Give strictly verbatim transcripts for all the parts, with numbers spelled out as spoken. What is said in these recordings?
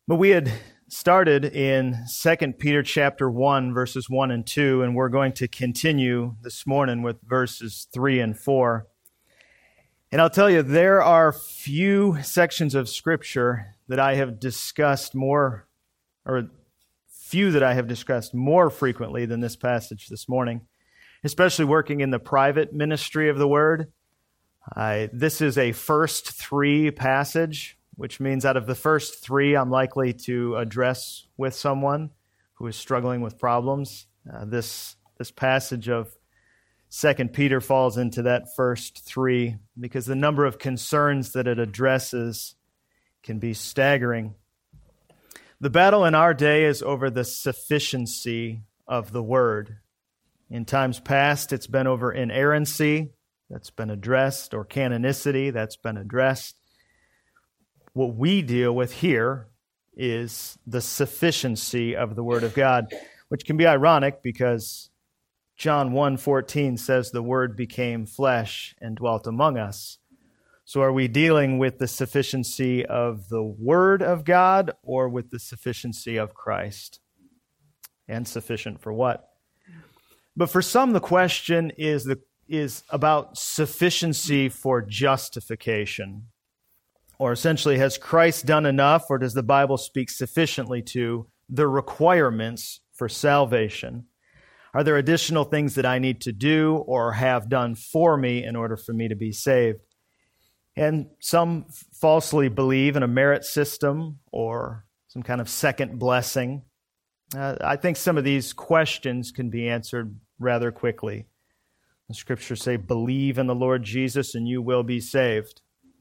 But we had started in Second Peter chapter one, verses one and two, and we're going to continue this morning with verses three and four. And I'll tell you, there are few sections of Scripture that I have discussed more, or few that I have discussed more frequently than this passage this morning, especially working in the private ministry of the Word. I, this is a first three passage, which means out of the first three, I'm likely to address with someone who is struggling with problems. Uh, this this passage of Second Peter falls into that first three because the number of concerns that it addresses can be staggering. The battle in our day is over the sufficiency of the Word. In times past, it's been over inerrancy, that's been addressed, or canonicity, that's been addressed. What we deal with here is the sufficiency of the Word of God, which can be ironic because John one fourteen says the Word became flesh and dwelt among us. So are we dealing with the sufficiency of the Word of God or with the sufficiency of Christ? And sufficient for what? But for some, the question is the is about sufficiency for justification. Or essentially, has Christ done enough, or does the Bible speak sufficiently to the requirements for salvation? Are there additional things that I need to do or have done for me in order for me to be saved? And some falsely believe in a merit system or some kind of second blessing. Uh, I think some of these questions can be answered rather quickly. The Scriptures say, believe in the Lord Jesus and you will be saved.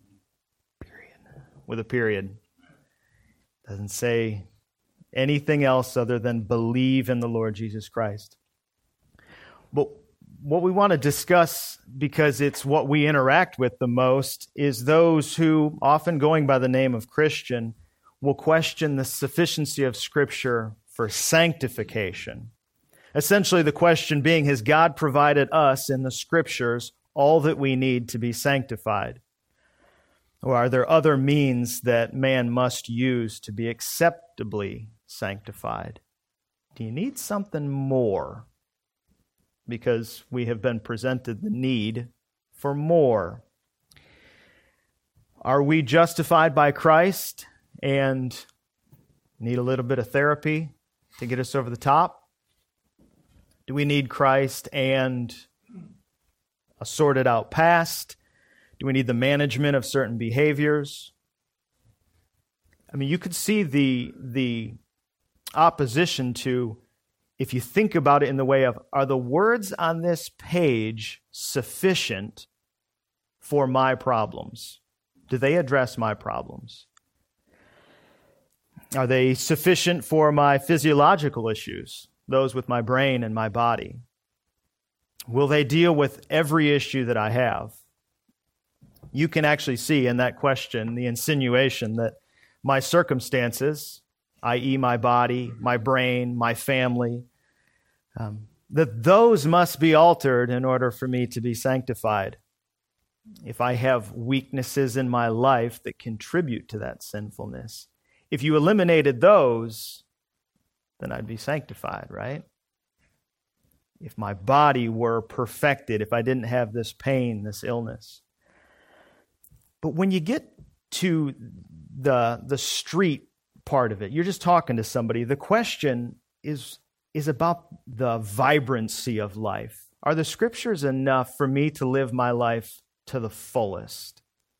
With a period. Doesn't say anything else other than believe in the Lord Jesus Christ. But what we want to discuss, because it's what we interact with the most, is those who, often going by the name of Christian, will question the sufficiency of Scripture for sanctification. Essentially, the question being, has God provided us in the Scriptures all that we need to be sanctified? Or are there other means that man must use to be acceptably sanctified? Do you need something more? Because we have been presented the need for more. Are we justified by Christ and need a little bit of therapy to get us over the top? Do we need Christ and a sorted out past? Do we need the management of certain behaviors? I mean, you could see the, the opposition to, if you think about it in the way of, are the words on this page sufficient for my problems? Do they address my problems? Are they sufficient for my physiological issues, those with my brain and my body? Will they deal with every issue that I have? You can actually see in that question the insinuation that my circumstances, that is my body, my brain, my family, um, that those must be altered in order for me to be sanctified. If I have weaknesses in my life that contribute to that sinfulness, if you eliminated those, then I'd be sanctified, right? If my body were perfected, if I didn't have this pain, this illness. But when you get to the, the street part of it, you're just talking to somebody, the question is, is about the vibrancy of life. Are the Scriptures enough for me to live my life to the fullest?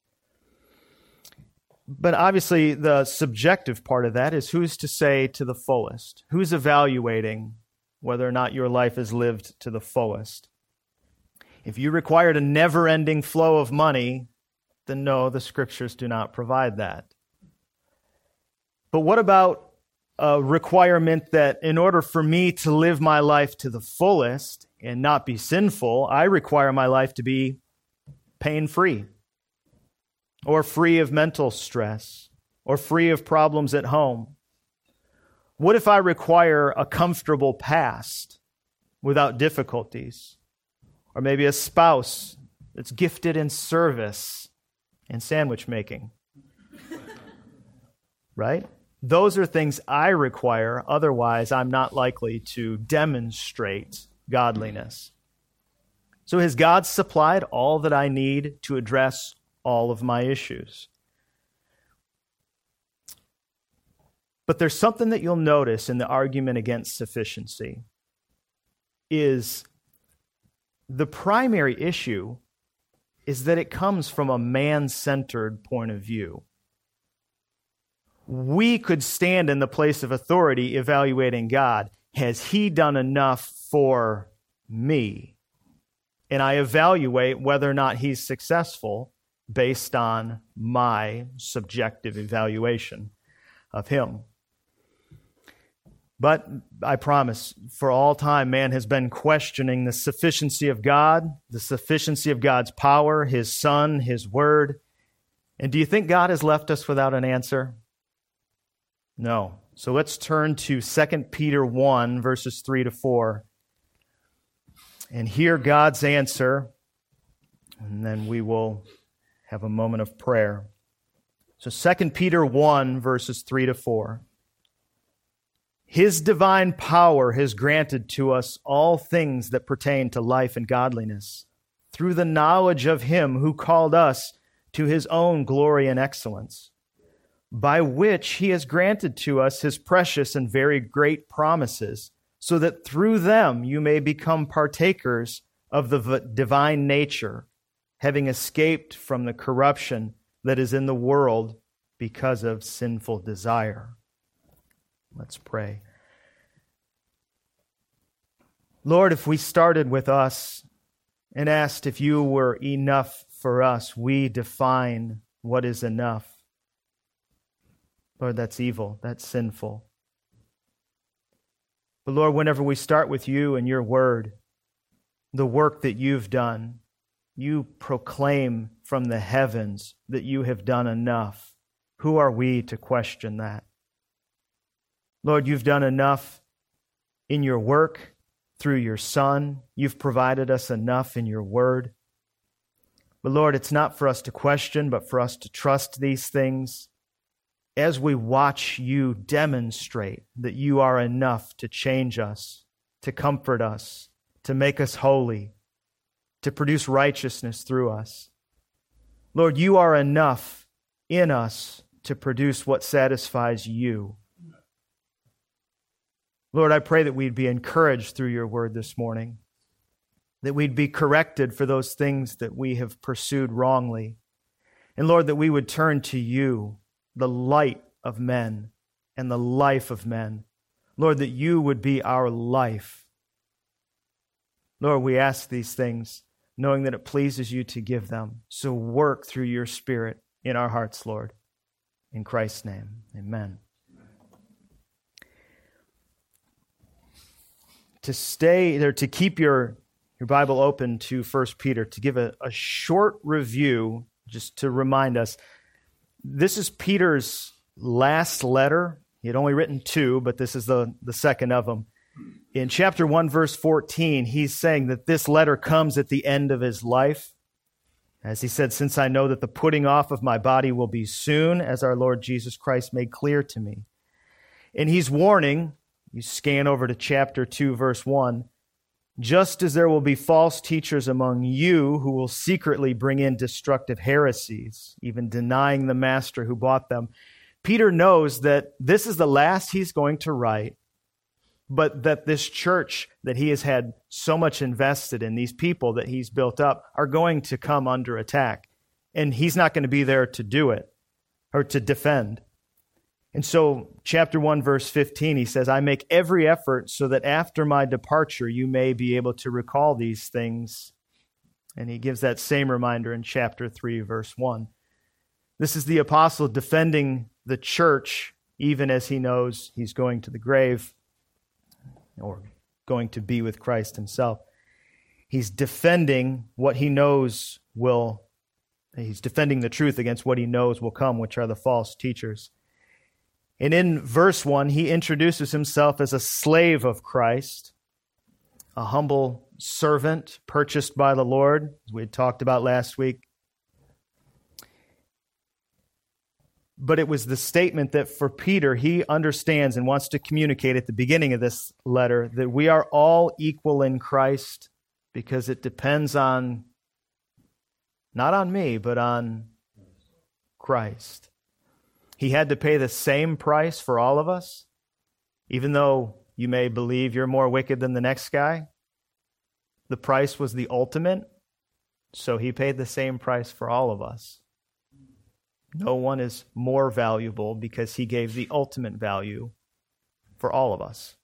But obviously the subjective part of that is who's to say to the fullest? Who's evaluating whether or not your life is lived to the fullest? If you required a never-ending flow of money, then no, the Scriptures do not provide that. But what about a requirement that in order for me to live my life to the fullest and not be sinful, I require my life to be pain-free, or free of mental stress, or free of problems at home? What if I require a comfortable past without difficulties? Or maybe a spouse that's gifted in service and sandwich making. Right? Those are things I require. Otherwise, I'm not likely to demonstrate godliness. So has God supplied all that I need to address all of my issues? But there's something that you'll notice in the argument against sufficiency is the primary issue is that it comes from a man-centered point of view. We could stand in the place of authority evaluating God. Has he done enough for me? And I evaluate whether or not he's successful based on my subjective evaluation of him. But I promise, for all time, man has been questioning the sufficiency of God, the sufficiency of God's power, his Son, his Word. And do you think God has left us without an answer? No. So let's turn to Second Peter one, verses three to four, and hear God's answer, and then we will have a moment of prayer. So Second Peter one, verses three to four. His divine power has granted to us all things that pertain to life and godliness, through the knowledge of him who called us to his own glory and excellence, by which he has granted to us his precious and very great promises, so that through them you may become partakers of the v- divine nature, having escaped from the corruption that is in the world because of sinful desire. Let's pray. Lord, if we started with us and asked if you were enough for us, we define what is enough. Lord, that's evil. That's sinful. But Lord, whenever we start with you and your word, the work that you've done, you proclaim from the heavens that you have done enough. Who are we to question that? Lord, you've done enough in your work through your Son. You've provided us enough in your word. But Lord, it's not for us to question, but for us to trust these things as we watch you demonstrate that you are enough to change us, to comfort us, to make us holy, to produce righteousness through us. Lord, you are enough in us to produce what satisfies you. Lord, I pray that we'd be encouraged through your word this morning, that we'd be corrected for those things that we have pursued wrongly. And Lord, that we would turn to you, the light of men and the life of men. Lord, that you would be our life. Lord, we ask these things, knowing that it pleases you to give them. So work through your Spirit in our hearts, Lord. In Christ's name, amen. To stay there, to keep your, your Bible open to First Peter, to give a, a short review, just to remind us, this is Peter's last letter. He had only written two, but this is the, the second of them. In chapter one, verse fourteen, he's saying that this letter comes at the end of his life. As he said, since I know that the putting off of my body will be soon, as our Lord Jesus Christ made clear to me. And he's warning, you scan over to chapter two, verse one, just as there will be false teachers among you who will secretly bring in destructive heresies, even denying the master who bought them. Peter knows that this is the last he's going to write, but that this church that he has had so much invested in, these people that he's built up, are going to come under attack. And he's not going to be there to do it or to defend. And so, chapter one, verse fifteen, he says, I make every effort so that after my departure, you may be able to recall these things. And he gives that same reminder in chapter three, verse one. This is the apostle defending the church, even as he knows he's going to the grave or going to be with Christ himself. He's defending what he knows will, he's defending the truth against what he knows will come, which are the false teachers. And in verse one, he introduces himself as a slave of Christ, a humble servant purchased by the Lord, as we had talked about last week. But it was the statement that for Peter, he understands and wants to communicate at the beginning of this letter that we are all equal in Christ because it depends on, not on me, but on Christ. He had to pay the same price for all of us, even though you may believe you're more wicked than the next guy. The price was the ultimate, so he paid the same price for all of us. No one is more valuable because he gave the ultimate value for all of us.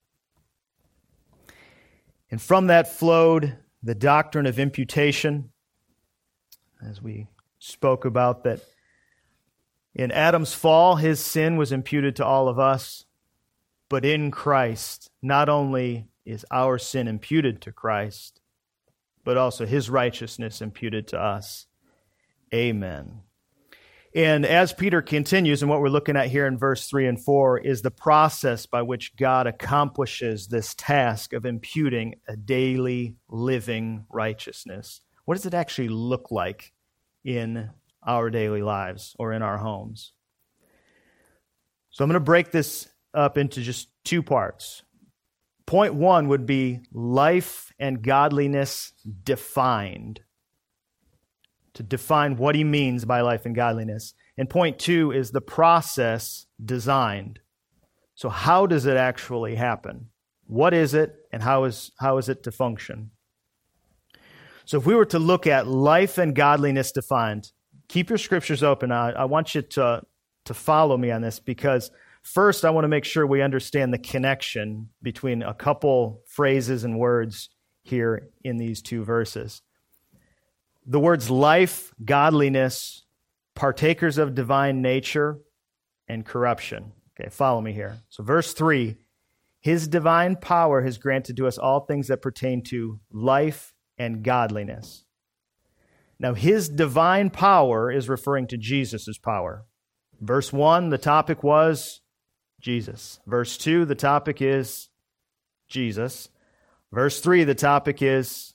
And from that flowed the doctrine of imputation, as we spoke about, that in Adam's fall, his sin was imputed to all of us, but in Christ, not only is our sin imputed to Christ, but also his righteousness imputed to us. Amen. And as Peter continues, and what we're looking at here in verse three and four is the process by which God accomplishes this task of imputing a daily living righteousness. What does it actually look like in our daily lives or in our homes? So I'm going to break this up into just two parts. Point one would be life and godliness defined. To define what he means by life and godliness. And point two is the process designed. So how does it actually happen? What is it, and how is how is it to function? So if we were to look at life and godliness defined, keep your scriptures open. I, I want you to, to follow me on this, because first I want to make sure we understand the connection between a couple phrases and words here in these two verses. The words life, godliness, partakers of divine nature, and corruption. Okay, follow me here. So verse three, his divine power has granted to us all things that pertain to life and godliness. Now, his divine power is referring to Jesus' power. Verse one, the topic was Jesus. Verse two, the topic is Jesus. Verse three, the topic is,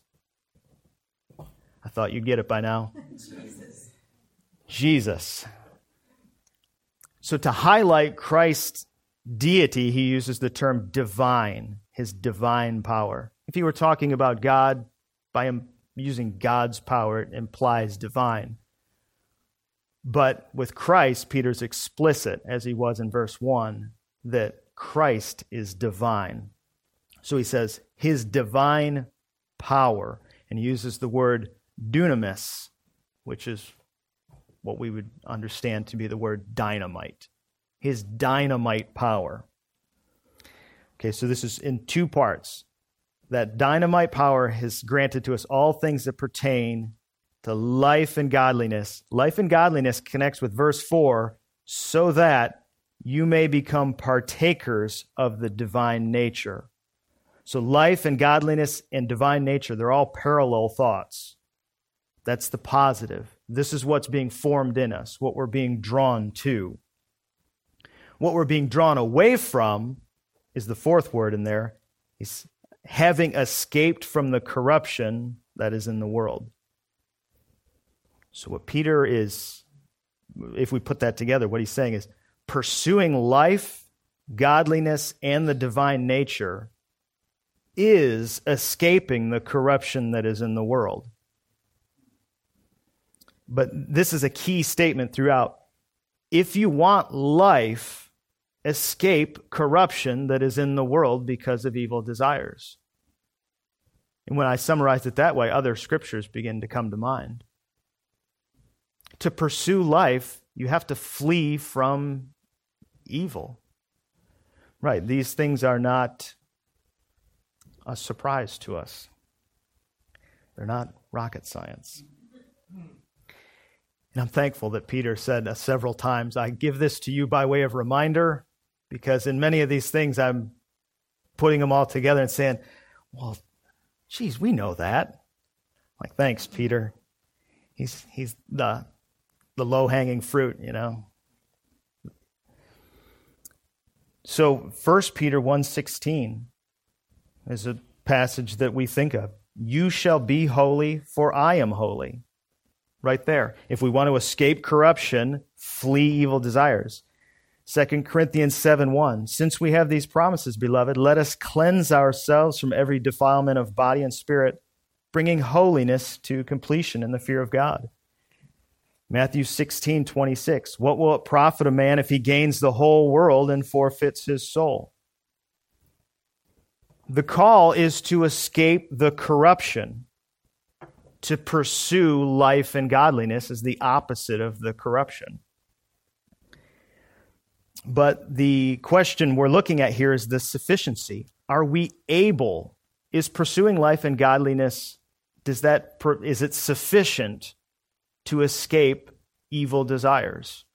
I thought you'd get it by now. Jesus. Jesus. So to highlight Christ's deity, he uses the term divine, his divine power. If he were talking about God, by him using God's power, it implies divine. But with Christ, Peter's explicit, as he was in verse one, that Christ is divine. So he says, his divine power, and he uses the word dunamis, which is what we would understand to be the word dynamite. His dynamite power. Okay, so this is in two parts. That dynamite power has granted to us all things that pertain to life and godliness. Life and godliness connects with verse four, so that you may become partakers of the divine nature. So life and godliness and divine nature, they're all parallel thoughts. That's the positive. This is what's being formed in us, what we're being drawn to. What we're being drawn away from is the fourth word in there, is having escaped from the corruption that is in the world. So what Peter is, if we put that together, what he's saying is pursuing life, godliness, and the divine nature is escaping the corruption that is in the world. But this is a key statement throughout. If you want life, escape corruption that is in the world because of evil desires. And when I summarize it that way, other scriptures begin to come to mind. To pursue life, you have to flee from evil. Right, these things are not a surprise to us. They're not rocket science. And I'm thankful that Peter said uh, several times, I give this to you by way of reminder, because in many of these things I'm putting them all together and saying, well, geez, we know that. Like, thanks, Peter. He's he's the the low-hanging fruit, you know. So First Peter one sixteen is a passage that we think of. You shall be holy, for I am holy. right there. If we want to escape corruption, flee evil desires. Second Corinthians seven one, since we have these promises, beloved, let us cleanse ourselves from every defilement of body and spirit, bringing holiness to completion in the fear of God. Matthew sixteen twenty-six, what will it profit a man if he gains the whole world and forfeits his soul? The call is to escape the corruption. To pursue life and godliness is the opposite of the corruption. But the question we're looking at here is the sufficiency. Are we able? Is pursuing life and godliness, does that, is it sufficient to escape evil desires?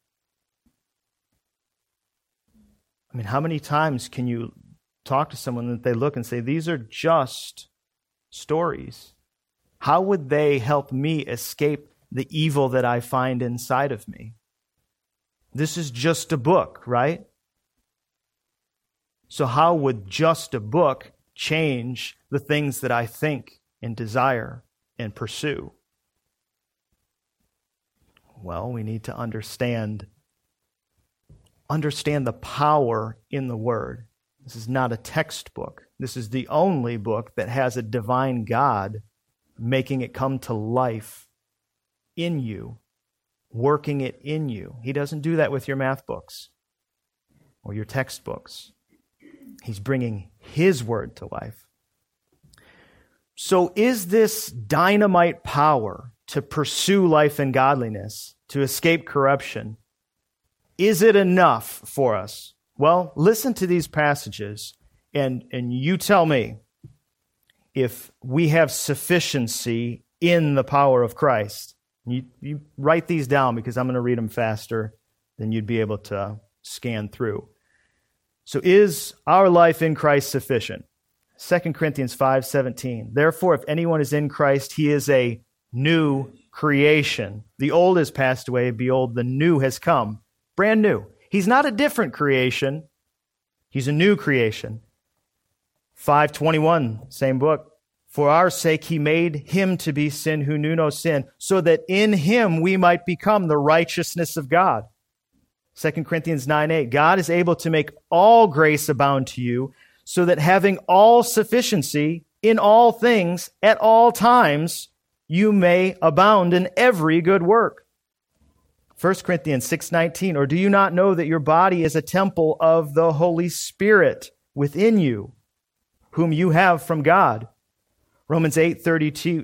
I mean, how many times can you talk to someone that they look and say, these are just stories? How would they help me escape the evil that I find inside of me? This is just a book, right? So how would just a book change the things that I think and desire and pursue? Well, we need to understand, understand the power in the Word. This is not a textbook. This is the only book that has a divine God making it come to life in you, working it in you. He doesn't do that with your math books or your textbooks. He's bringing His Word to life. So is this dynamite power to pursue life and godliness, to escape corruption, is it enough for us? Well, listen to these passages and, and you tell me if we have sufficiency in the power of Christ. You, you write these down because I'm going to read them faster than you'd be able to scan through. So is our life in Christ sufficient? Second Corinthians five seventeen. Therefore, if anyone is in Christ, he is a new creation. The old has passed away, behold, the new has come. Brand new. He's not a different creation. He's a new creation. five twenty-one, same book. For our sake he made him to be sin who knew no sin, so that in him we might become the righteousness of God. Second Corinthians nine eight. God is able to make all grace abound to you, so that having all sufficiency in all things at all times, you may abound in every good work. First Corinthians six nineteen. Or do you not know that your body is a temple of the Holy Spirit within you, whom you have from God? Romans eight thirty-two.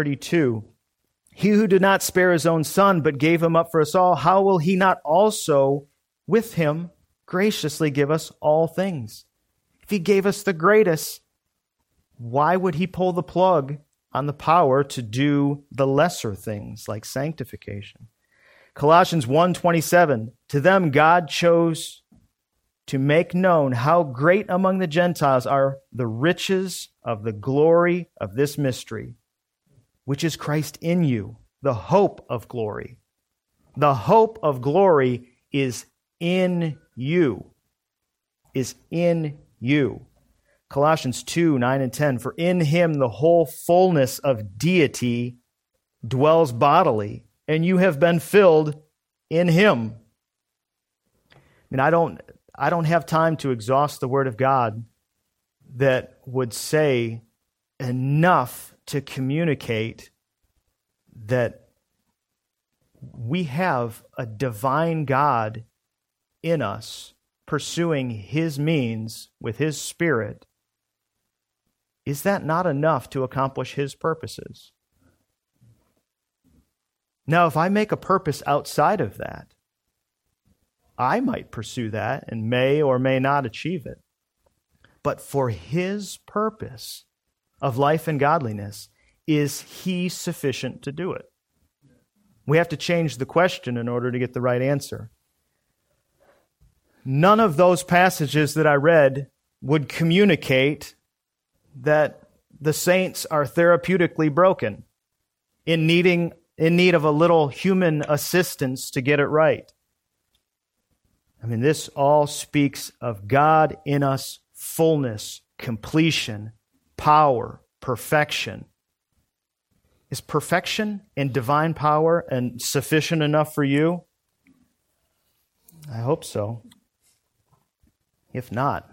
He who did not spare his own son, but gave him up for us all, how will he not also with him graciously give us all things? If he gave us the greatest, why would he pull the plug on the power to do the lesser things like sanctification? Colossians one twenty-seven. To them God chose to make known how great among the Gentiles are the riches of the glory of this mystery, which is Christ in you, the hope of glory. The hope of glory is in you, is in you. Colossians two nine and ten. For in him the whole fullness of deity dwells bodily, and you have been filled in him. I mean, I don't, I don't have time to exhaust the Word of God that would say enough to communicate that we have a divine God in us pursuing His means with His Spirit. Is that not enough to accomplish His purposes? Now, if I make a purpose outside of that, I might pursue that and may or may not achieve it. But for His purpose of life and godliness, is He sufficient to do it? We have to change the question in order to get the right answer. None of those passages that I read would communicate that the saints are therapeutically broken, in needing in need of a little human assistance to get it right. I mean, this all speaks of God in us, fullness, completion, power, perfection. Is perfection and divine power and sufficient enough for you? I hope so. If not,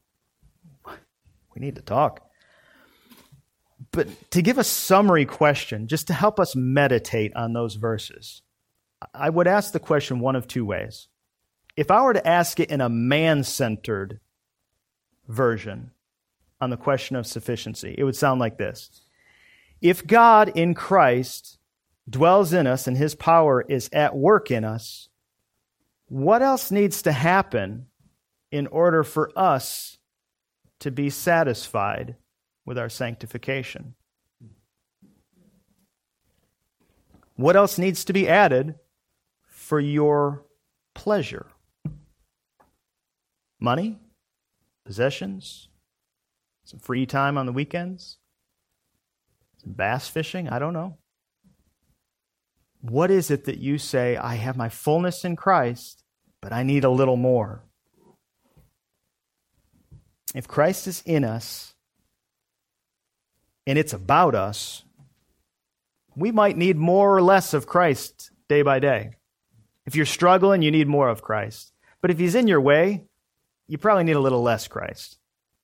we need to talk. But to give a summary question, just to help us meditate on those verses, I would ask the question one of two ways. If I were to ask it in a man-centered version on the question of sufficiency, it would sound like this. If God in Christ dwells in us and his power is at work in us, what else needs to happen in order for us to be satisfied with our sanctification? What else needs to be added for your pleasure? Money? Possessions? Some free time on the weekends? Some bass fishing? I don't know. What is it that you say, I have my fullness in Christ, but I need a little more? If Christ is in us, and it's about us, we might need more or less of Christ day by day. If you're struggling, you need more of Christ. But if he's in your way, you probably need a little less Christ.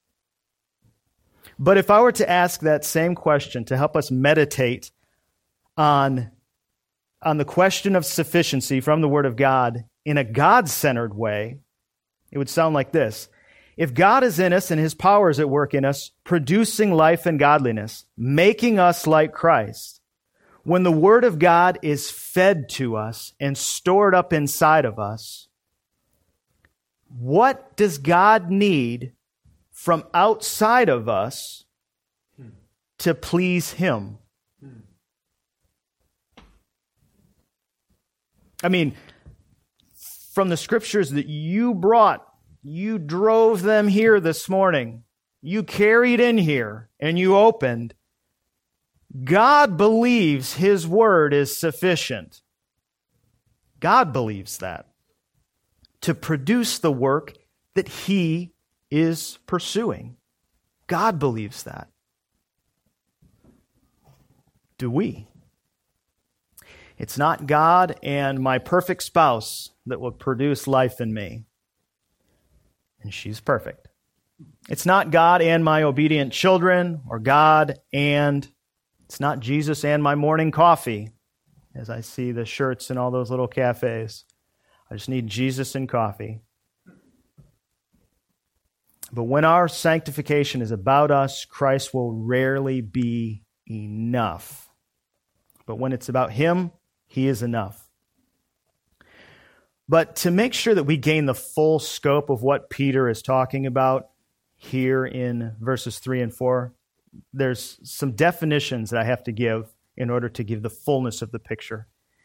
But if I were to ask that same question to help us meditate on, on the question of sufficiency from the Word of God in a God-centered way, it would sound like this. If God is in us and his power is at work in us, producing life and godliness, making us like Christ, when the Word of God is fed to us and stored up inside of us, what does God need from outside of us to please him? I mean, from the scriptures that you brought, you drove them here this morning, you carried in here, and you opened. God believes his word is sufficient. God believes that to produce the work that he is pursuing. God believes that. Do we? It's not God and my perfect spouse that will produce life in me. And she's perfect. It's not God and my obedient children, or God and, it's not Jesus and my morning coffee, as I see the shirts in all those little cafes. I just need Jesus and coffee. But when our sanctification is about us, Christ will rarely be enough. But when it's about him, he is enough. But to make sure that we gain the full scope of what Peter is talking about here in verses three and four, there's some definitions that I have to give in order to give the fullness of the picture.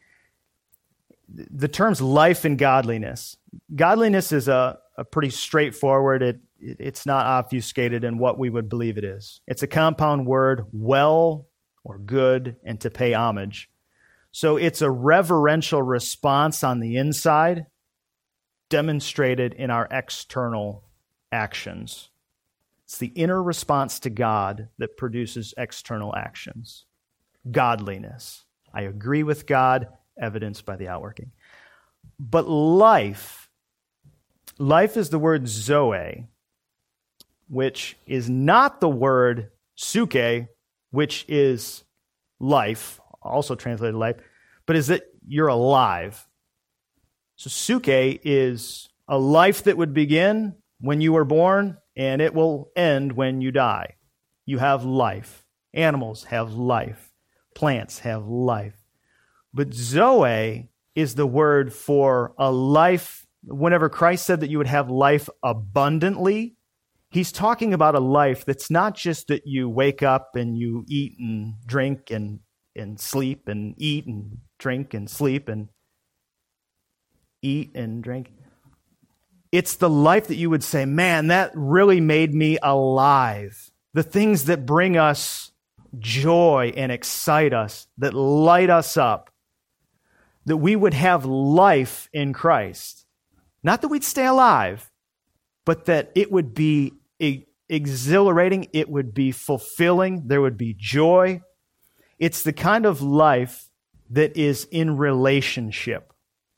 The terms life and godliness. Godliness is a, a pretty straightforward, it, it's not obfuscated in what we would believe it is. It's a compound word, well or good, and to pay homage. So it's a reverential response on the inside, demonstrated in our external actions. It's the inner response to God that produces external actions. Godliness. I agree with God, evidenced by the outworking. But life, life is the word zoe, which is not the word suke, which is life, also translated life, but is that you're alive. So suke is a life that would begin when you were born, and it will end when you die. You have life. Animals have life. Plants have life. But zoe is the word for a life. Whenever Christ said that you would have life abundantly, he's talking about a life that's not just that you wake up and you eat and drink and, and sleep and eat and drink and sleep and eat and drink. It's the life that you would say, man, that really made me alive. The things that bring us joy and excite us, that light us up, that we would have life in Christ. Not that we'd stay alive, but that it would be exhilarating, it would be fulfilling, there would be joy. it's the kind of life that is in relationship.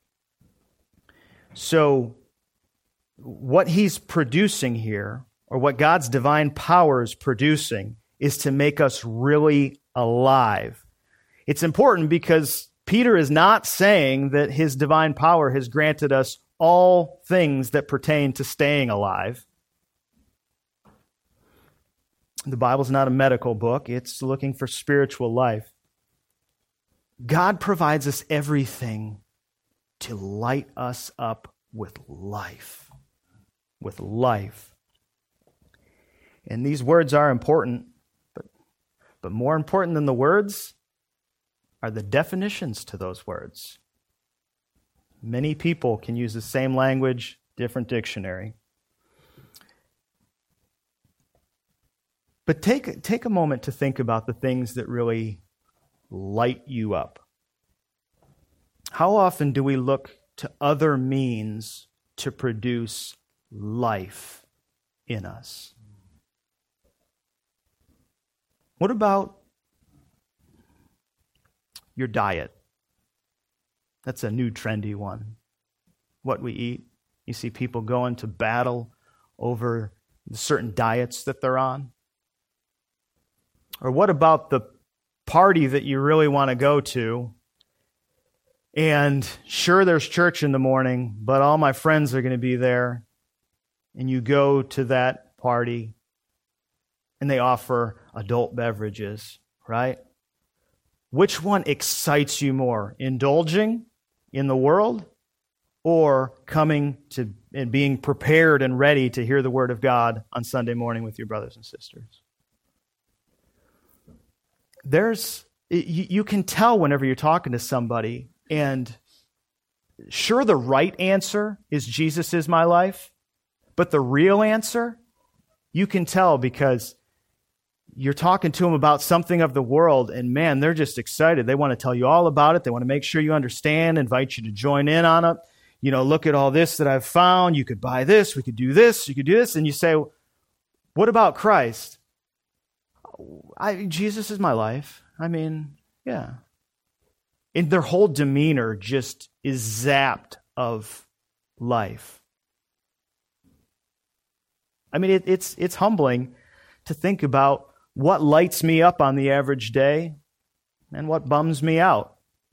So what he's producing here, or what God's divine power is producing, is to make us really alive. It's important because Peter is not saying that his divine power has granted us all things that pertain to staying alive. The Bible's not a medical book. It's looking for spiritual life. God provides us everything to light us up with life. With life. And these words are important, but, but more important than the words are the definitions to those words. Many people can use the same language, different dictionary. But take, take a moment to think about the things that really light you up. How often do we look to other means to produce life in us? What about your diet? That's a new trendy one. What we eat. You see people going to battle over certain diets that they're on. Or what about the party that you really want to go to? And sure, there's church in the morning, but all my friends are going to be there. And you go to that party, and they offer adult beverages, right? Which one excites you more? Indulging in the world, or coming to and being prepared and ready to hear the Word of God on Sunday morning with your brothers and sisters? There's, you, you can tell whenever you're talking to somebody, and sure, the right answer is Jesus is my life, but the real answer, you can tell because you're talking to them about something of the world, and man, they're just excited. They want to tell you all about it. They want to make sure you understand, invite you to join in on it. You know, look at all this that I've found. You could buy this. We could do this. You could do this. And you say, what about Christ? I, Jesus is my life. I mean, yeah. And their whole demeanor just is zapped of life. I mean, it, it's it's humbling to think about what lights me up on the average day and what bums me out.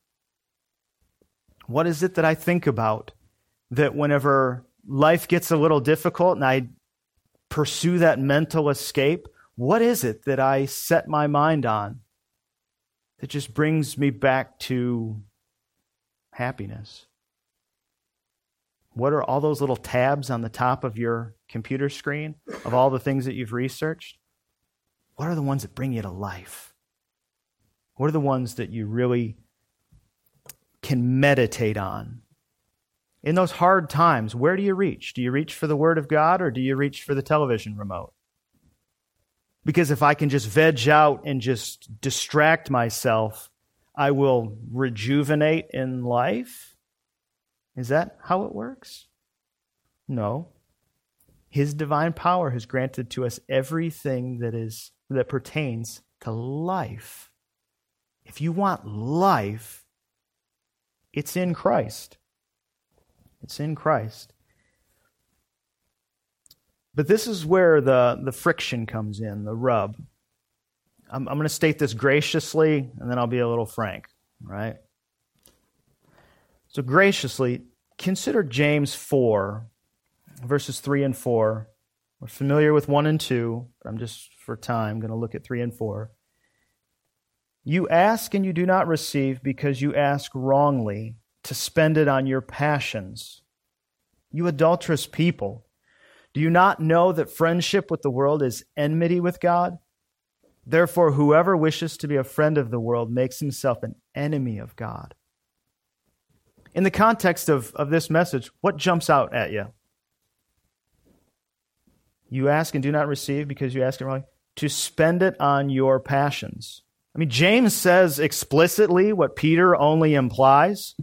What is it that I think about that whenever life gets a little difficult and I pursue that mental escape, what is it that I set my mind on that just brings me back to happiness? What are all those little tabs on the top of your computer screen of all the things that you've researched? What are the ones that bring you to life? What are the ones that you really can meditate on? In those hard times, where do you reach? Do you reach for the Word of God, or do you reach for the television remote? Because if I can just veg out and just distract myself, I will rejuvenate in life? Is that how it works? No. His divine power has granted to us everything that is that pertains to life. If you want life, it's in Christ. It's in Christ. But this is where the, the friction comes in, the rub. I'm, I'm going to state this graciously, and then I'll be a little frank, right? So graciously, consider James four, verses three and four. We're familiar with one and two, but I'm just, for time, going to look at three and four. You ask and you do not receive because you ask wrongly to spend it on your passions. You adulterous people, do you not know that friendship with the world is enmity with God? Therefore, whoever wishes to be a friend of the world makes himself an enemy of God. In the context of, of this message, what jumps out at you? You ask and do not receive because you ask it wrongly, to spend it on your passions. I mean, James says explicitly what Peter only implies.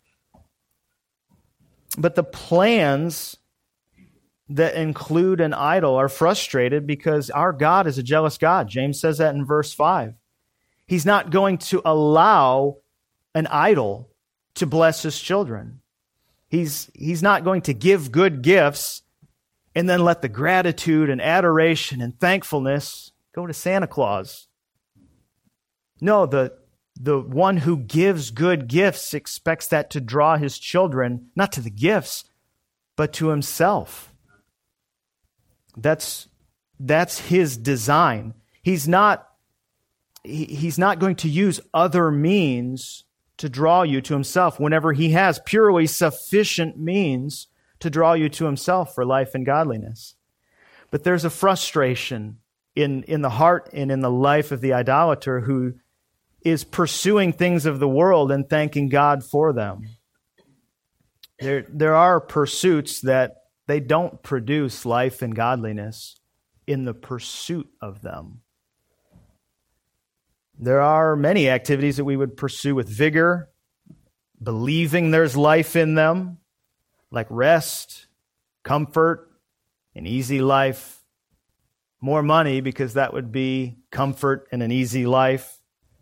But the plans that include an idol are frustrated because our God is a jealous God. James says that in verse five. He He's not going to allow an idol to bless his children. He's, he's not going to give good gifts and then let the gratitude and adoration and thankfulness go to Santa Claus. No, the, the one who gives good gifts expects that to draw his children, not to the gifts, but to himself. That's, that's his design. He's not, he, he's not going to use other means to draw you to himself whenever he has purely sufficient means to draw you to himself for life and godliness. But there's a frustration in, in the heart and in the life of the idolater who is pursuing things of the world and thanking God for them. There, there are pursuits that they don't produce life and godliness in the pursuit of them. There are many activities that we would pursue with vigor, believing there's life in them, like rest, comfort, an easy life, more money because that would be comfort and an easy life.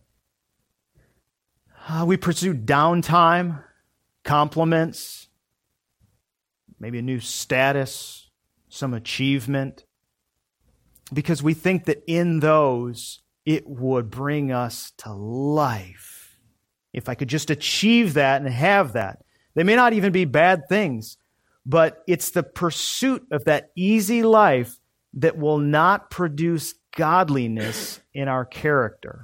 Uh, we pursue downtime, compliments, maybe a new status, some achievement, because we think that in those it would bring us to life. If I could just achieve that and have that. They may not even be bad things, but it's the pursuit of that easy life that will not produce godliness in our character.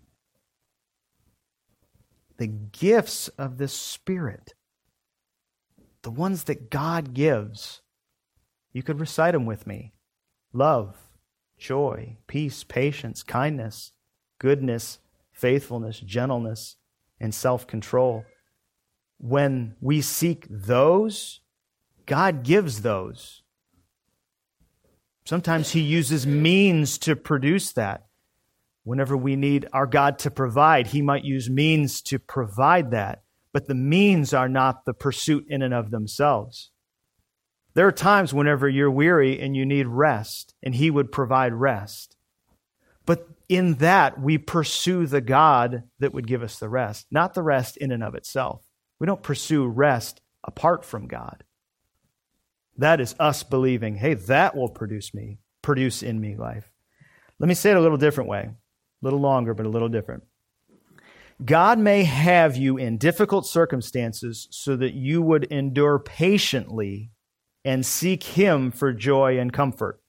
The gifts of the Spirit, the ones that God gives, you could recite them with me. Love, joy, peace, patience, kindness, goodness, faithfulness, gentleness, and self-control. When we seek those, God gives those. Sometimes he uses means to produce that. Whenever we need our God to provide, he might use means to provide that. But the means are not the pursuit in and of themselves. There are times whenever you're weary and you need rest, and he would provide rest. But in that, we pursue the God that would give us the rest, not the rest in and of itself. We don't pursue rest apart from God. That is us believing, hey, that will produce me, produce in me life. Let me say it a little different way, a little longer, but a little different. God may have you in difficult circumstances so that you would endure patiently and seek him for joy and comfort.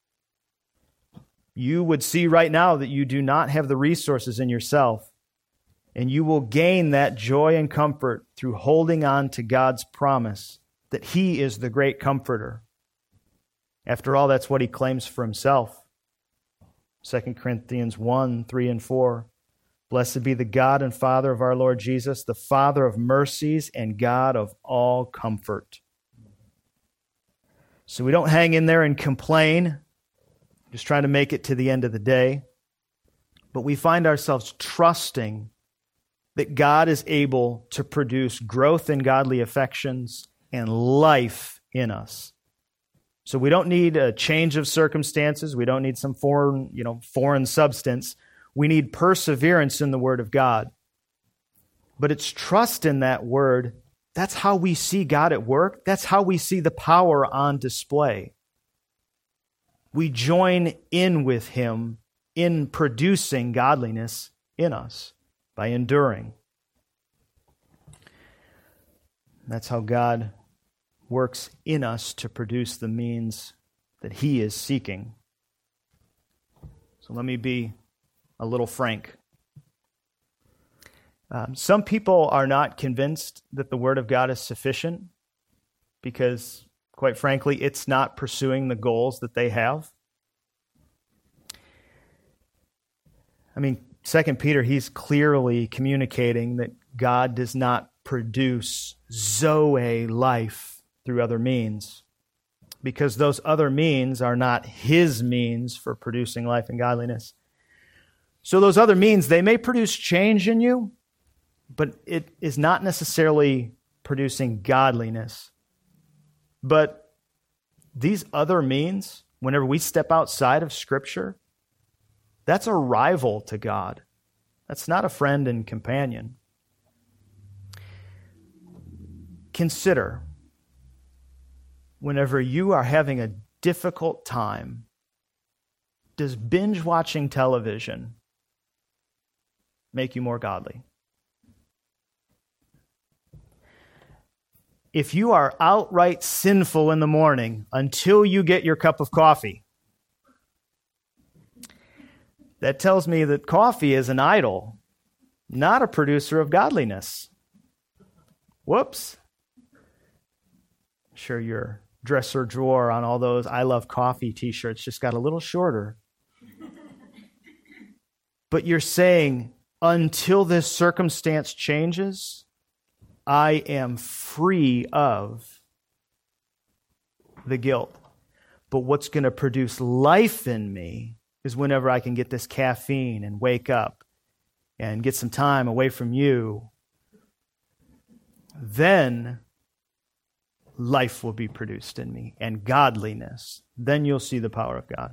You would see right now that you do not have the resources in yourself, and you will gain that joy and comfort through holding on to God's promise that he is the great comforter. After all, that's what he claims for himself. Second Corinthians one, three and four. Blessed be the God and Father of our Lord Jesus, the Father of mercies and God of all comfort. So we don't hang in there and complain, just trying to make it to the end of the day. But we find ourselves trusting that God is able to produce growth in godly affections and life in us. So we don't need a change of circumstances. We don't need some foreign, you know, foreign substance. We need perseverance in the Word of God. But it's trust in that Word. That's how we see God at work. That's how we see the power on display. We join in with him in producing godliness in us by enduring. That's how God works in us to produce the means that he is seeking. So let me be a little frank. Um, some people are not convinced that the Word of God is sufficient because, quite frankly, it's not pursuing the goals that they have. I mean, Second Peter, he's clearly communicating that God does not produce Zoe life through other means, because those other means are not his means for producing life and godliness. So those other means, they may produce change in you, but it is not necessarily producing godliness. But these other means, whenever we step outside of Scripture, that's a rival to God. That's not a friend and companion. Consider, whenever you are having a difficult time, does binge watching television make you more godly? If you are outright sinful in the morning until you get your cup of coffee, that tells me that coffee is an idol, not a producer of godliness. Whoops. Sure, your dresser drawer on all those I love coffee t-shirts just got a little shorter. But you're saying, until this circumstance changes, I am free of the guilt. But what's going to produce life in me is whenever I can get this caffeine and wake up and get some time away from you, then life will be produced in me and godliness. Then you'll see the power of God.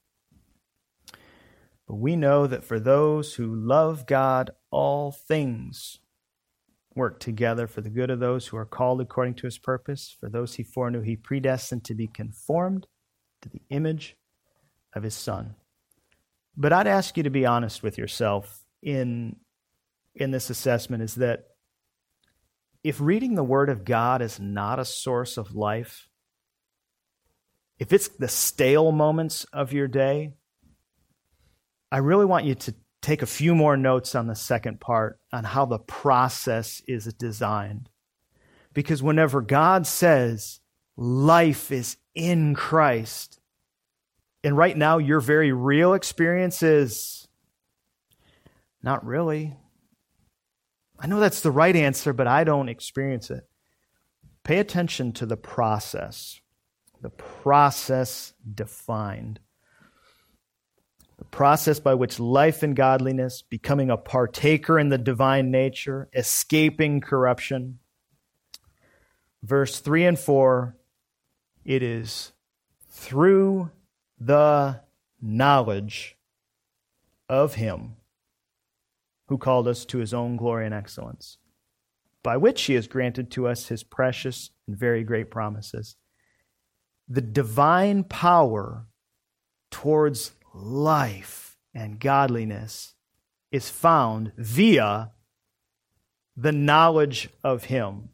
But we know that for those who love God, all things work together for the good of those who are called according to his purpose. For those he foreknew, he predestined to be conformed to the image of his Son. But I'd ask you to be honest with yourself in, in this assessment, is that if reading the Word of God is not a source of life, if it's the stale moments of your day, I really want you to take a few more notes on the second part on how the process is designed. Because whenever God says life is in Christ, and right now your very real experience is not really. I know that's the right answer, but I don't experience it. Pay attention to the process. The process defined. The process by which life and godliness, becoming a partaker in the divine nature, escaping corruption. Verse three and four, it is through the knowledge of him who called us to his own glory and excellence, by which he has granted to us his precious and very great promises. The divine power towards life and godliness is found via the knowledge of him.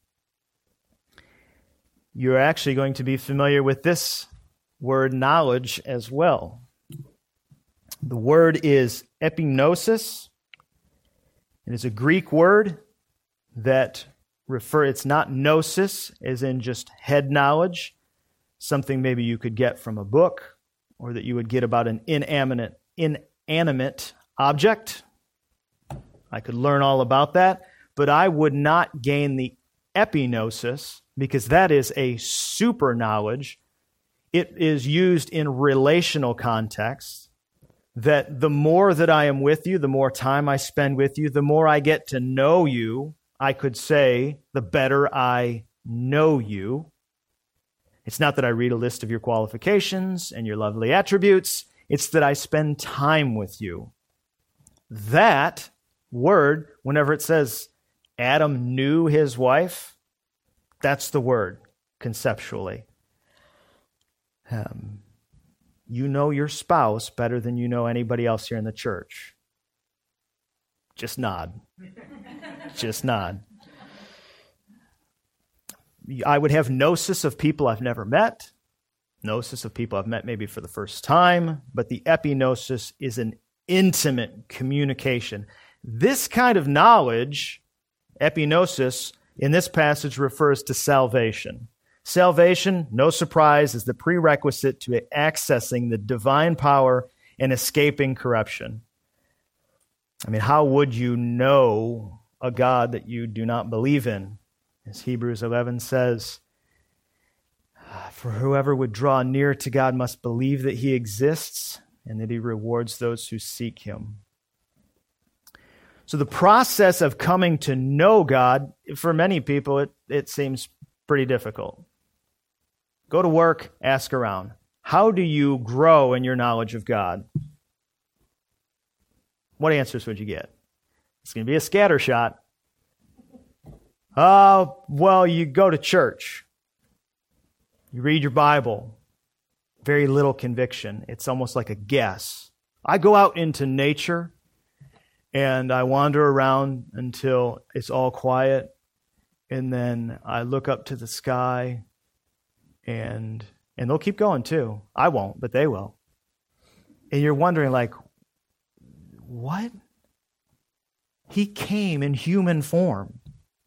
You're actually going to be familiar with this word knowledge as well. The word is epignosis. It is a Greek word that refer, it's not gnosis, as in just head knowledge, something maybe you could get from a book, or that you would get about an inanimate, inanimate object. I could learn all about that, but I would not gain the epignosis, because that is a super knowledge. It is used in relational contexts, that the more that I am with you, the more time I spend with you, the more I get to know you, I could say, the better I know you. It's not that I read a list of your qualifications and your lovely attributes. It's that I spend time with you. That word, whenever it says Adam knew his wife, that's the word conceptually. Um, you know your spouse better than you know anybody else here in the church. Just nod. Just nod. I would have gnosis of people I've never met, gnosis of people I've met maybe for the first time, but the epignosis is an intimate communication. This kind of knowledge, epignosis, in this passage refers to salvation. Salvation, no surprise, is the prerequisite to accessing the divine power and escaping corruption. I mean, how would you know a God that you do not believe in? As Hebrews eleven says, for whoever would draw near to God must believe that he exists and that he rewards those who seek him. So the process of coming to know God, for many people, it, it seems pretty difficult. Go to work, ask around. How do you grow in your knowledge of God? What answers would you get? It's going to be a scatter shot. Uh, well, you go to church. You read your Bible. Very little conviction. It's almost like a guess. I go out into nature and I wander around until it's all quiet. And then I look up to the sky and and they'll keep going too. I won't, but they will. And you're wondering like, what? He came in human form.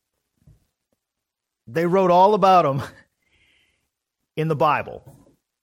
They wrote all about him in the Bible.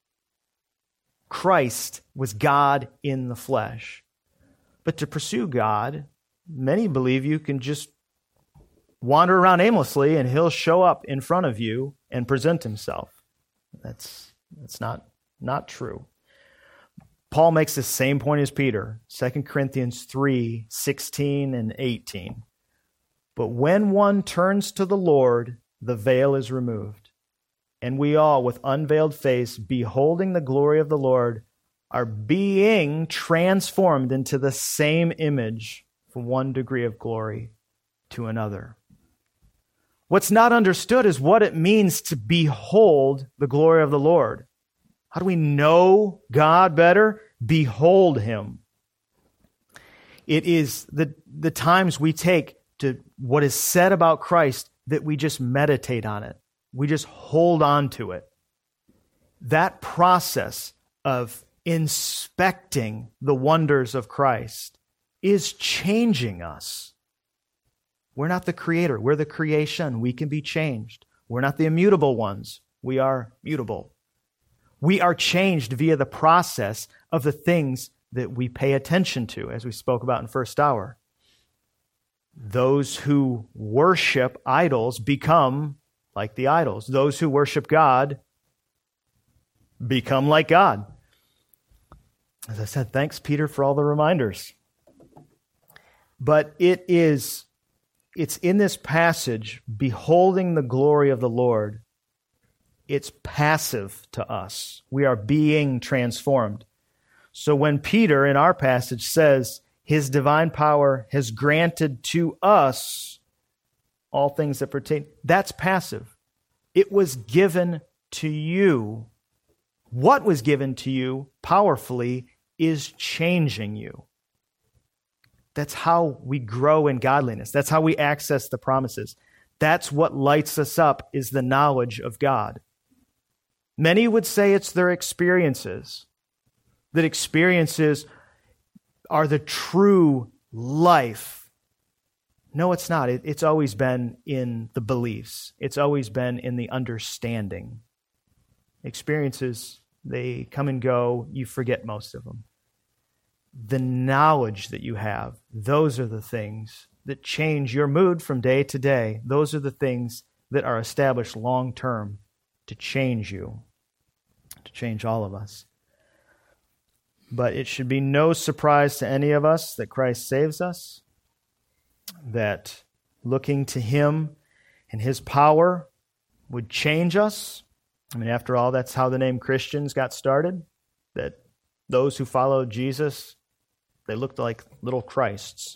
Christ was God in the flesh. But to pursue God, many believe you can just wander around aimlessly and he'll show up in front of you and present himself. That's that's not, not true. Paul makes the same point as Peter, Second Corinthians three, sixteen and eighteen. But when one turns to the Lord, the veil is removed, and we all, with unveiled face, beholding the glory of the Lord, are being transformed into the same image from one degree of glory to another. What's not understood is what it means to behold the glory of the Lord. How do we know God better? Behold him. It is the, the times we take to what is said about Christ that we just meditate on it. We just hold on to it. That process of inspecting the wonders of Christ is changing us. We're not the creator. We're the creation. We can be changed. We're not the immutable ones. We are mutable. We are changed via the process of the things that we pay attention to, as we spoke about in first hour. Those who worship idols become like the idols. Those who worship God become like God. As I said, thanks, Peter, for all the reminders. But it is, it's in this passage, beholding the glory of the Lord, it's passive to us. We are being transformed. So when Peter, in our passage, says, his divine power has granted to us all things that pertain, that's passive. It was given to you. What was given to you powerfully is changing you. That's how we grow in godliness. That's how we access the promises. That's what lights us up, is the knowledge of God. Many would say it's their experiences, that experiences are the true life. No, it's not. It, it's always been in the beliefs. It's always been in the understanding. Experiences, they come and go. You forget most of them. The knowledge that you have, those are the things that change your mood from day to day. Those are the things that are established long term to change you, to change all of us. But it should be no surprise to any of us that Christ saves us, that looking to him and his power would change us. I mean, after all, that's how the name Christians got started, that those who followed Jesus, they looked like little Christs.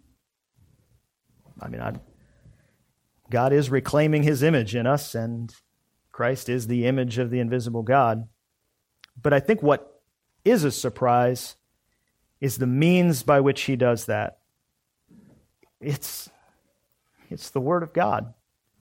I mean, I, God is reclaiming his image in us, and Christ is the image of the invisible God. But I think what is a surprise is the means by which he does that. It's, it's the Word of God.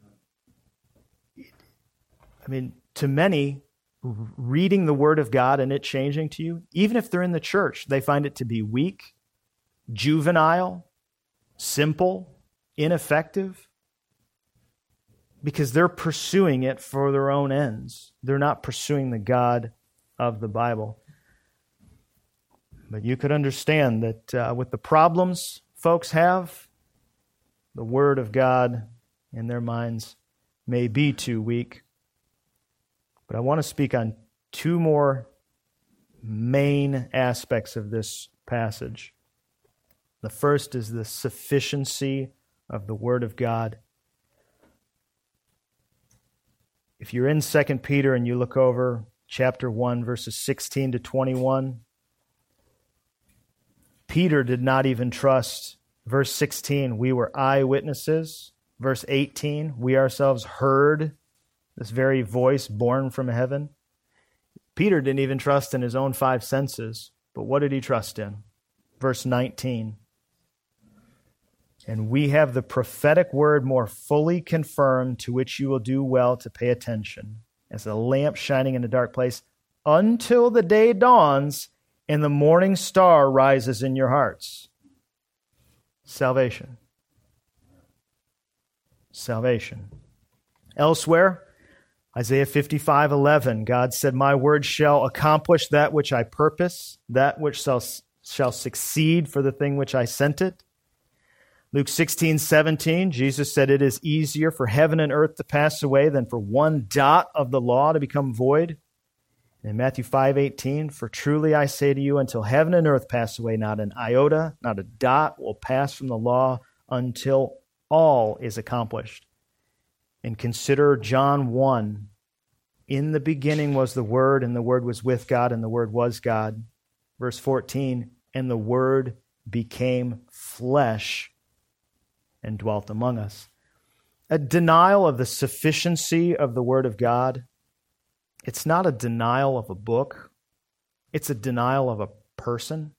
I mean, to many, reading the Word of God and it changing to you, even if they're in the church, they find it to be weak, juvenile, simple, ineffective, because they're pursuing it for their own ends. They're not pursuing the God of the Bible. But you could understand that uh, with the problems folks have, the Word of God in their minds may be too weak. But I want to speak on two more main aspects of this passage. The first is the sufficiency of the Word of God. If you're in Second Peter and you look over chapter one, verses sixteen to twenty-one, Peter did not even trust Verse sixteen, we were eyewitnesses. Verse eighteen, we ourselves heard this very voice born from heaven. Peter didn't even trust in his own five senses, but what did he trust in? Verse nineteen, and we have the prophetic word more fully confirmed, to which you will do well to pay attention, as a lamp shining in a dark place, until the day dawns and the morning star rises in your hearts. Salvation. Salvation. Elsewhere, Isaiah fifty-five eleven, God said, my word shall accomplish that which I purpose, that which shall, shall succeed for the thing which I sent it. Luke sixteen seventeen, Jesus said, it is easier for heaven and earth to pass away than for one dot of the law to become void. In Matthew five eighteen, for truly I say to you, until heaven and earth pass away, not an iota, not a dot will pass from the law until all is accomplished. And consider John one. In the beginning was the Word, and the Word was with God, and the Word was God. Verse fourteen, and the Word became flesh and dwelt among us. A denial of the sufficiency of the Word of God. It's not a denial of a book. It's a denial of a person.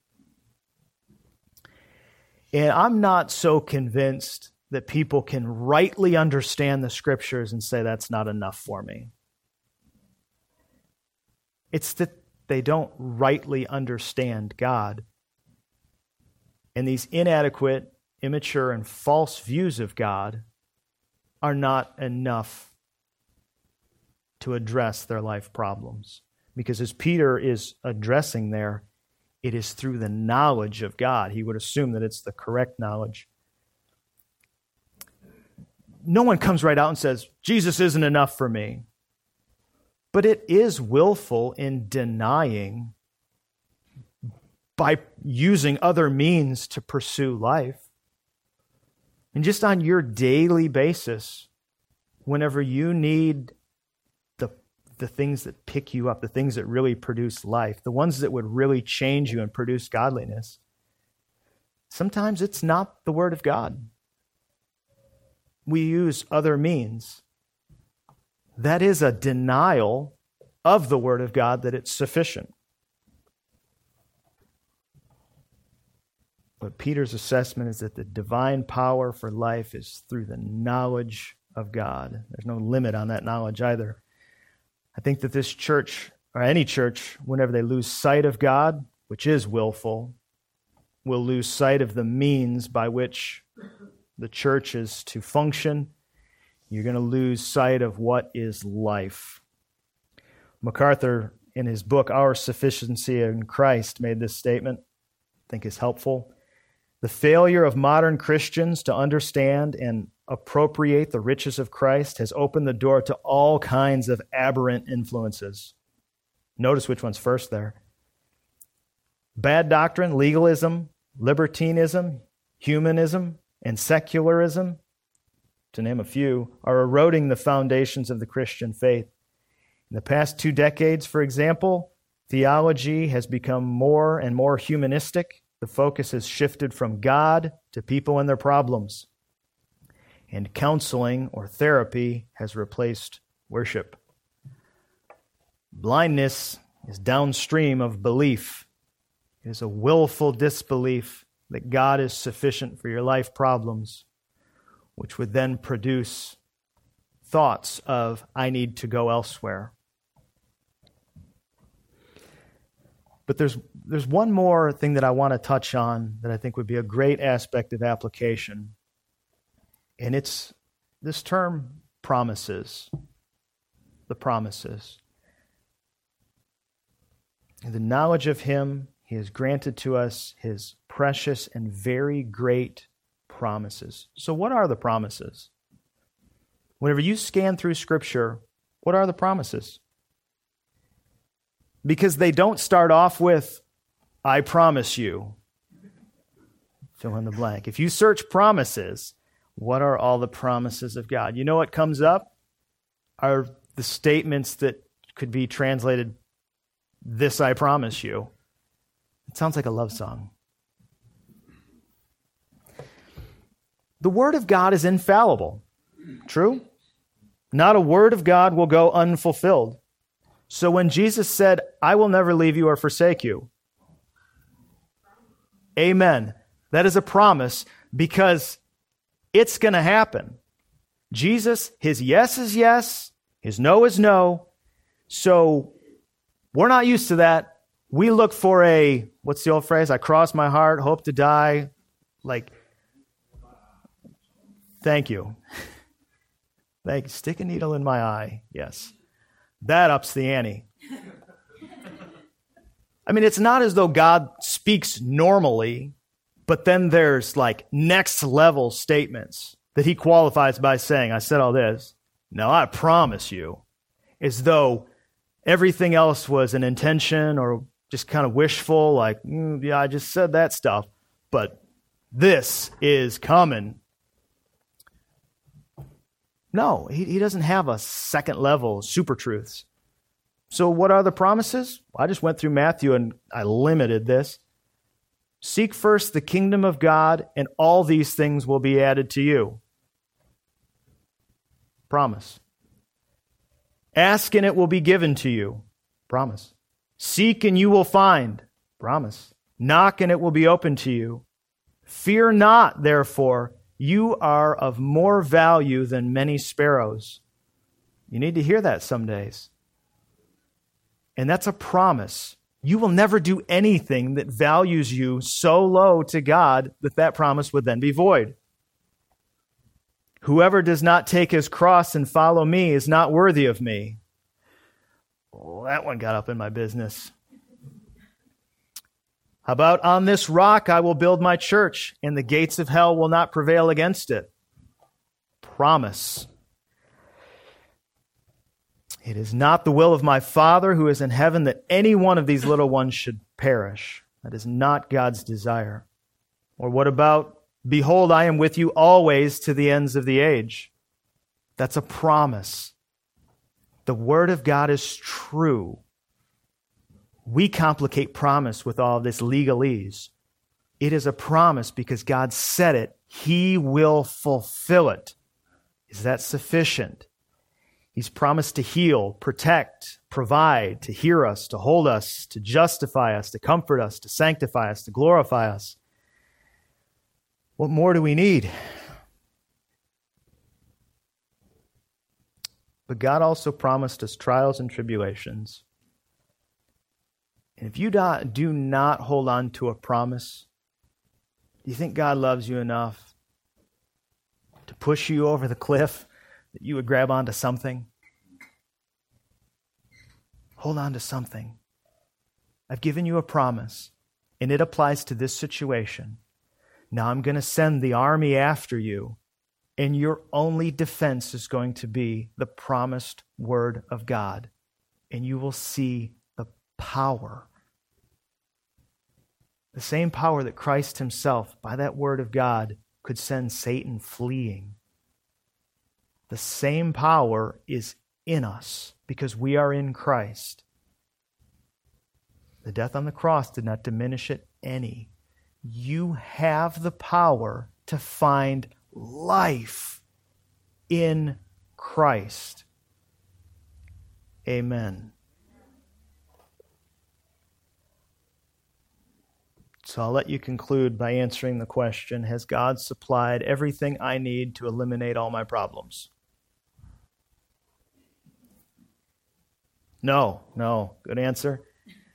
And I'm not so convinced that people can rightly understand the Scriptures and say that's not enough for me. It's that they don't rightly understand God. And these inadequate, immature, and false views of God are not enough to address their life problems. Because as Peter is addressing there, it is through the knowledge of God. He would assume that it's the correct knowledge. No one comes right out and says, Jesus isn't enough for me. But it is willful in denying by using other means to pursue life. And just on your daily basis, whenever you need the, the things that pick you up, the things that really produce life, the ones that would really change you and produce godliness, sometimes it's not the Word of God. We use other means. That is a denial of the Word of God that it's sufficient. But Peter's assessment is that the divine power for life is through the knowledge of God. There's no limit on that knowledge either. I think that this church, or any church, whenever they lose sight of God, which is willful, will lose sight of the means by which the church is to function. You're going to lose sight of what is life. MacArthur, in his book, Our Sufficiency in Christ, made this statement, I think is helpful. The failure of modern Christians to understand and appropriate the riches of Christ has opened the door to all kinds of aberrant influences. Notice which one's first there. Bad doctrine, legalism, libertinism, humanism, and secularism, to name a few, are eroding the foundations of the Christian faith. In the past two decades, for example, theology has become more and more humanistic. The focus has shifted from God to people and their problems. And counseling or therapy has replaced worship. Blindness is downstream of belief. It is a willful disbelief that God is sufficient for your life problems, which would then produce thoughts of, I need to go elsewhere. But there's there's one more thing that I want to touch on that I think would be a great aspect of application. And it's this term, promises. The promises. The knowledge of Him, He has granted to us His precious and very great promises. So what are the promises? Whenever you scan through Scripture, what are the promises? Because they don't start off with, I promise you. Fill in the blank. If you search promises, what are all the promises of God? You know what comes up? Are the statements that could be translated, this I promise you. It sounds like a love song. The Word of God is infallible. True? Not a word of God will go unfulfilled. So when Jesus said, I will never leave you or forsake you, amen. That is a promise because it's going to happen. Jesus, his yes is yes, his no is no. So we're not used to that. We look for a, what's the old phrase? I cross my heart, hope to die. Like, thank you. Thank you. Stick a needle in my eye. Yes. That ups the ante. I mean, it's not as though God speaks normally, but then there's like next level statements that he qualifies by saying, I said all this. No, I promise you. As though everything else was an intention or just kind of wishful, like, mm, yeah, I just said that stuff. But this is coming. No, he, he doesn't have a second level super truths. So what are the promises? Well, I just went through Matthew and I limited this. Seek first the kingdom of God, and all these things will be added to you. Promise. Ask and it will be given to you. Promise. Seek and you will find. Promise. Knock and it will be open to you. Fear not, therefore, you are of more value than many sparrows. You need to hear that some days. And that's a promise. You will never do anything that values you so low to God that that promise would then be void. Whoever does not take his cross and follow me is not worthy of me. Oh, that one got up in my business. How about on this rock I will build my church, and the gates of hell will not prevail against it? Promise. It is not the will of my Father who is in heaven that any one of these little ones should perish. That is not God's desire. Or what about, behold, I am with you always to the ends of the age? That's a promise. The Word of God is true. We complicate promise with all this legalese. It is a promise because God said it. He will fulfill it. Is that sufficient? He's promised to heal, protect, provide, to hear us, to hold us, to justify us, to comfort us, to sanctify us, to glorify us. What more do we need? But God also promised us trials and tribulations. And if you do not hold on to a promise, do you think God loves you enough to push you over the cliff that you would grab onto something? Hold on to something. I've given you a promise, and it applies to this situation. Now I'm going to send the army after you, and your only defense is going to be the promised word of God, and you will see the power. The same power that Christ himself, by that word of God, could send Satan fleeing. The same power is in us because we are in Christ. The death on the cross did not diminish it any. You have the power to find life in Christ. Amen. So I'll let you conclude by answering the question, has God supplied everything I need to eliminate all my problems? No, no. Good answer.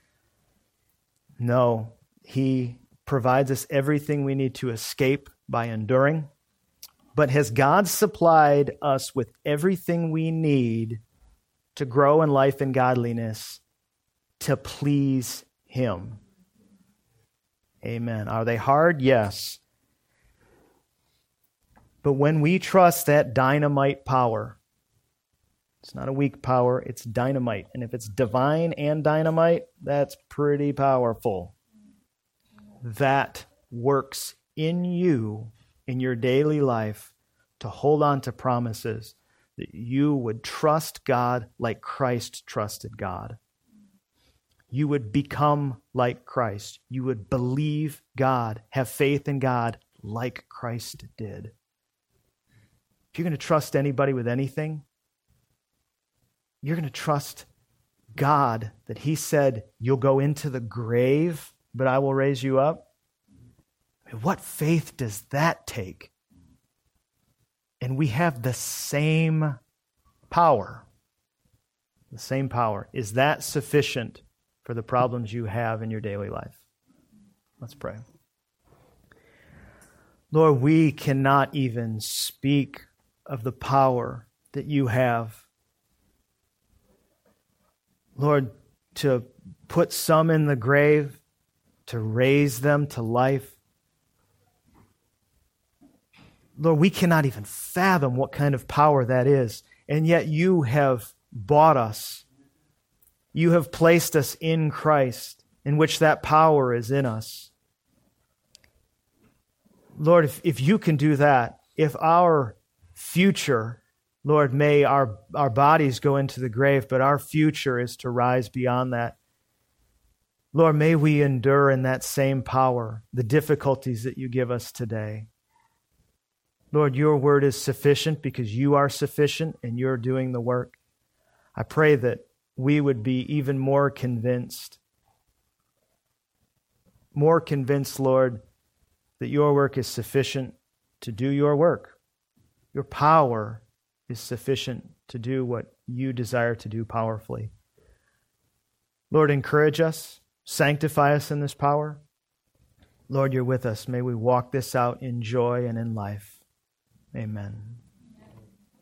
No. He provides us everything we need to escape by enduring. But has God supplied us with everything we need to grow in life and godliness to please him? Amen. Are they hard? Yes. But when we trust that dynamite power, it's not a weak power, it's dynamite. And if it's divine and dynamite, that's pretty powerful. That works in you, in your daily life, to hold on to promises that you would trust God like Christ trusted God. You would become like Christ. You would believe God, have faith in God like Christ did. if you're going to trust anybody with anything, you're going to trust God, that he said, you'll go into the grave, but I will raise you up. I mean, what faith does that take? And we have the same power. The same power. Is that sufficient for the problems you have in your daily life? Let's pray. Lord, we cannot even speak of the power that you have. Lord, to put some in the grave, to raise them to life. Lord, we cannot even fathom what kind of power that is. And yet you have bought us. You have placed us in Christ, in which that power is in us. Lord, if, if you can do that, if our future, Lord, may our, our bodies go into the grave, but our future is to rise beyond that. Lord, may we endure in that same power the difficulties that you give us today. Lord, your word is sufficient because you are sufficient and you're doing the work. I pray that we would be even more convinced, more convinced, Lord, that your work is sufficient to do your work. Your power is sufficient to do what you desire to do powerfully. Lord, encourage us, sanctify us in this power. Lord, you're with us. May we walk this out in joy and in life. Amen.